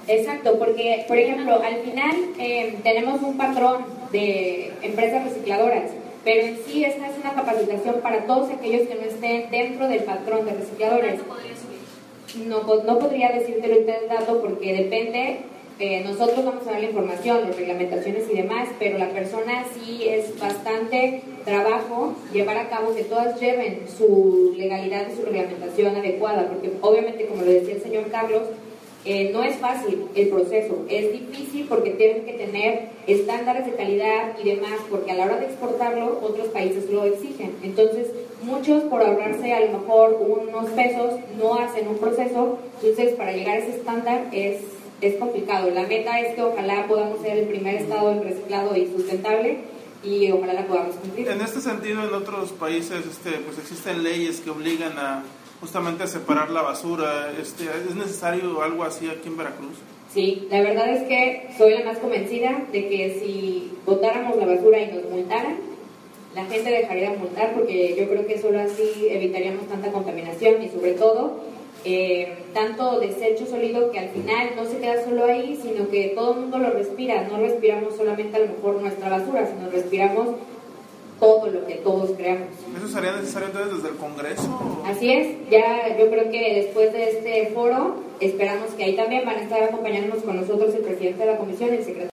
Exacto, porque, por ejemplo, al final tenemos un patrón de empresas recicladoras, pero en sí esta es una capacitación para todos aquellos que no estén dentro del patrón de recicladores. No podría decírtelo ahorita el dato porque depende, nosotros vamos a dar la información, las reglamentaciones y demás, pero la persona sí es bastante trabajo llevar a cabo que todas lleven su legalidad y su reglamentación adecuada, porque obviamente, como lo decía el señor Carlos, no es fácil el proceso, es difícil porque tienen que tener estándares de calidad y demás, porque a la hora de exportarlo otros países lo exigen. Entonces muchos, por ahorrarse a lo mejor unos pesos, no hacen un proceso. Entonces para llegar a ese estándar es complicado. La meta es que ojalá podamos ser el primer estado en reciclado y sustentable, y ojalá la podamos cumplir. En este sentido, en otros países pues existen leyes que obligan a justamente a separar la basura. ¿Es necesario algo así aquí en Veracruz? Sí, la verdad es que soy la más convencida de que si botáramos la basura y nos multaran, la gente dejaría de multar, porque yo creo que solo así evitaríamos tanta contaminación y sobre todo tanto desecho sólido que al final no se queda solo ahí, sino que todo el mundo lo respira. No respiramos solamente a lo mejor nuestra basura, sino respiramos todo lo que todos creamos. ¿Eso sería necesario entonces desde el Congreso? Así es, ya yo creo que después de este foro esperamos que ahí también van a estar acompañándonos con nosotros el presidente de la comisión y el secretario.